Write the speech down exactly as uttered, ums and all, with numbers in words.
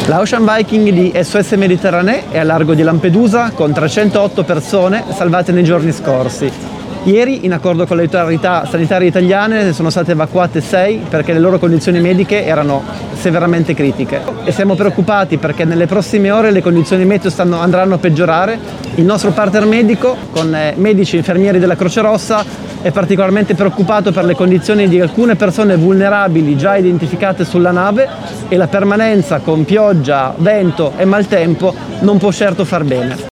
La Ocean Viking di S O S Méditerranée è a largo di Lampedusa con trecentootto persone salvate nei giorni scorsi. Ieri, in accordo con le autorità sanitarie italiane, ne sono state evacuate sei perché le loro condizioni mediche erano severamente critiche. E siamo preoccupati perché nelle prossime ore le condizioni meteo stanno, andranno a peggiorare. Il nostro partner medico, con eh, medici e infermieri della Croce Rossa, è particolarmente preoccupato per le condizioni di alcune persone vulnerabili già identificate sulla nave e la permanenza con pioggia, vento e maltempo non può certo far bene.